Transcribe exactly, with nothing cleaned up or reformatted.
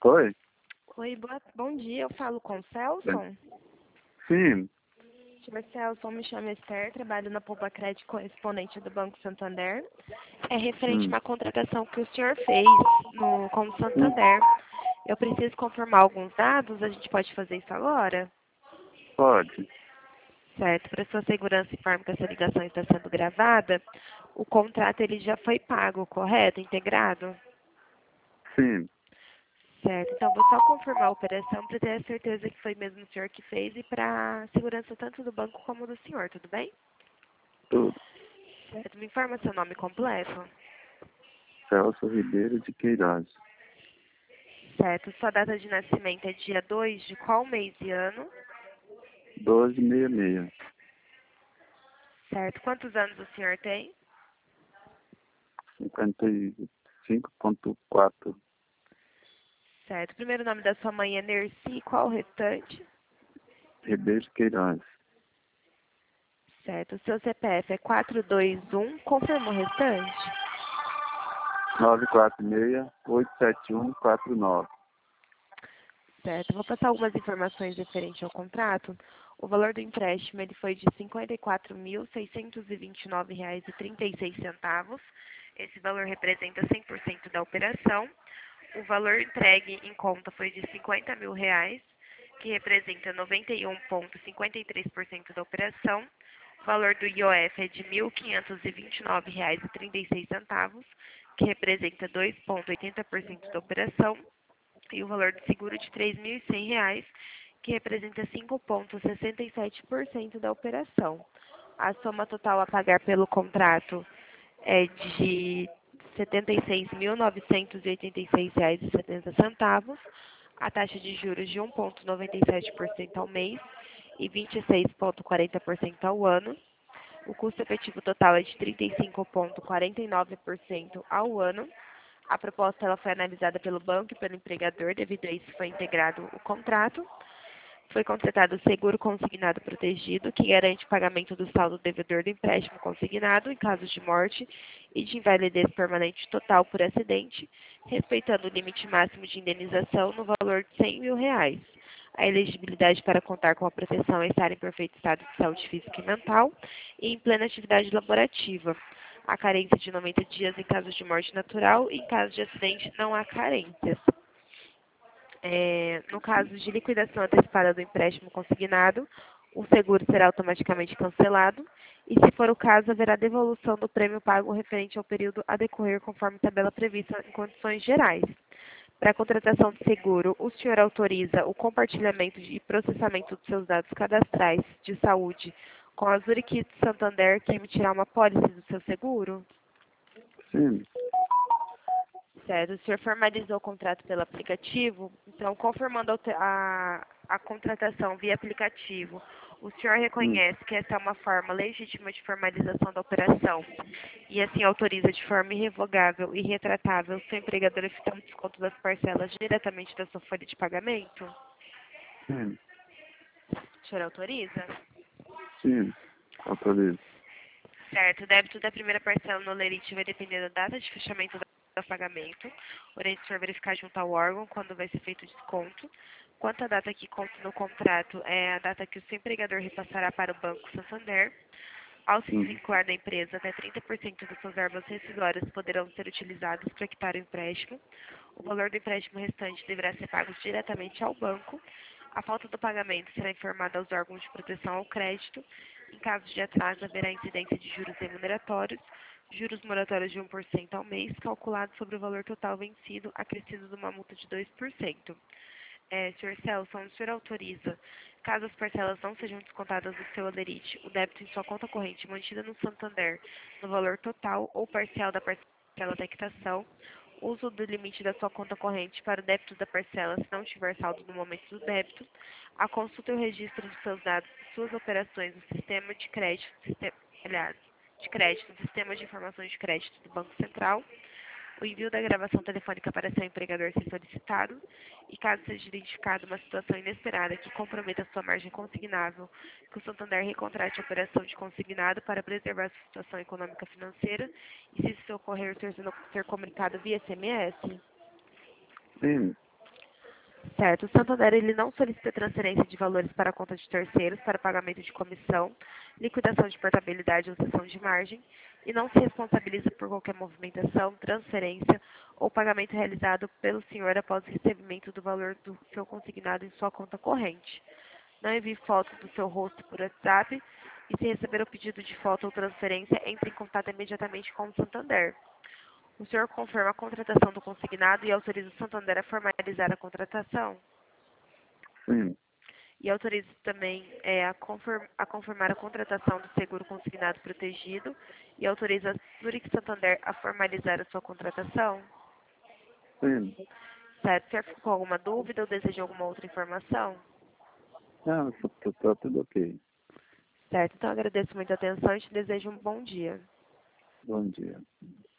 Oi? Oi, boa, bom dia. Eu falo com o Celson. Sim. Senhor Celson, me chamo Esther, trabalho na Poupa Crédito correspondente do Banco Santander. É referente a Hum. uma contratação que o senhor fez no, com o Hum. Santander. Eu preciso confirmar alguns dados, a gente pode fazer isso agora? Pode. Certo, para sua segurança informo que essa ligação está sendo gravada. O contrato ele já foi pago, correto? Integrado? Sim. Certo, então vou só confirmar a operação para ter a certeza que foi mesmo o senhor que fez e para segurança tanto do banco como do senhor, tudo bem? Tudo. Certo, me informa seu nome completo. Celso Ribeiro de Queiroz. Certo, sua data de nascimento é dia dois de qual mês e ano? doze sessenta e seis. Certo, quantos anos o senhor tem? cinquenta e cinco ponto quatro. Certo, o primeiro nome da sua mãe é Nerci, qual o restante? Ribeiro de Queiroz. Certo, o seu C P F é quatro dois um, confirma o restante? nove quatro seis, oito sete um, quatro nove. Certo, vou passar algumas informações referentes ao contrato. O valor do empréstimo ele foi de cinquenta e quatro mil, seiscentos e vinte e nove reais e trinta e seis centavos. Esse valor representa cem por cento da operação. O valor entregue em conta foi de cinquenta mil reais, que representa noventa e um vírgula cinquenta e três por cento da operação. O valor do I O F é de mil quinhentos e vinte e nove reais e trinta e seis centavos, que representa dois vírgula oitenta por cento da operação. E o valor do seguro de três mil e cem reais, que representa cinco vírgula sessenta e sete por cento da operação. A soma total a pagar pelo contrato é de setenta e seis mil novecentos e oitenta e seis reais e setenta centavos, a taxa de juros de um vírgula noventa e sete por cento ao mês e vinte e seis vírgula quarenta por cento ao ano. O custo efetivo total é de trinta e cinco vírgula quarenta e nove por cento ao ano. A proposta ela foi analisada pelo banco e pelo empregador, devido a isso foi integrado o contrato. Foi contratado o seguro consignado protegido, que garante o pagamento do saldo devedor do empréstimo consignado em caso de morte e de invalidez permanente total por acidente, respeitando o limite máximo de indenização no valor de cem mil reais. A elegibilidade para contar com a proteção é estar em perfeito estado de saúde física e mental e em plena atividade laborativa. A carência de noventa dias em caso de morte natural e em caso de acidente não há carências. É, no caso de liquidação antecipada do empréstimo consignado, o seguro será automaticamente cancelado e, se for o caso, haverá devolução do prêmio pago referente ao período a decorrer conforme tabela prevista em condições gerais. Para a contratação de seguro, o senhor autoriza o compartilhamento e processamento dos seus dados cadastrais de saúde com a Zurich Santander, que emitirá uma pólice do seu seguro? Sim. Certo, o senhor formalizou o contrato pelo aplicativo, então, confirmando a, a, a contratação via aplicativo, o senhor Hum. reconhece que essa é uma forma legítima de formalização da operação e, assim, autoriza de forma irrevogável e retratável o seu empregador a efetuar o desconto das parcelas diretamente da sua folha de pagamento? Sim. O senhor autoriza? Sim. Autorizo. Certo, o débito da primeira parcela no lerite vai depender da data de fechamento do pagamento, porém, se o senhor verificar junto ao órgão quando vai ser feito o desconto. Quanto à data que consta no contrato, é a data que o seu empregador repassará para o Banco Santander. Ao se Hum. desvincular da empresa, até trinta por cento das suas verbas rescisórias poderão ser utilizadas para quitar o empréstimo. O valor do empréstimo restante deverá ser pago diretamente ao banco. A falta do pagamento será informada aos órgãos de proteção ao crédito. Em caso de atraso, haverá incidência de juros remuneratórios, juros moratórios de um por cento ao mês, calculado sobre o valor total vencido, acrescido de uma multa de dois por cento. É, senhor Celso, o senhor autoriza, caso as parcelas não sejam descontadas do seu aderite, o débito em sua conta corrente mantida no Santander, no valor total ou parcial da parcela da quitação, uso do limite da sua conta corrente para o débito da parcela se não tiver saldo no momento do débito, a consulta e o registro dos seus dados e suas operações no sistema de crédito, sistema, aliás, de crédito, no sistema de informações de crédito do Banco Central, o envio da gravação telefônica para seu empregador ser solicitado e, caso seja identificada uma situação inesperada que comprometa a sua margem consignável, que o Santander recontrate a operação de consignado para preservar sua situação econômica financeira e, se isso ocorrer, ser, ser comunicado via S M S. Sim. Certo. O Santander ele não solicita transferência de valores para a conta de terceiros para pagamento de comissão, liquidação de portabilidade ou cessão de margem e não se responsabiliza por qualquer movimentação, transferência ou pagamento realizado pelo senhor após o recebimento do valor do seu consignado em sua conta corrente. Não envie foto do seu rosto por WhatsApp e se receber o pedido de foto ou transferência, entre em contato imediatamente com o Santander. O senhor confirma a contratação do consignado e autoriza o Santander a formalizar a contratação? Sim. E autoriza também é, a, confirm, a confirmar a contratação do seguro consignado protegido e autoriza a Zurich Santander a formalizar a sua contratação? Sim. Certo. O senhor ficou com alguma dúvida ou deseja alguma outra informação? Ah, tá, tá tudo ok. Certo. Então agradeço muito a atenção e te desejo um bom dia. Bom dia.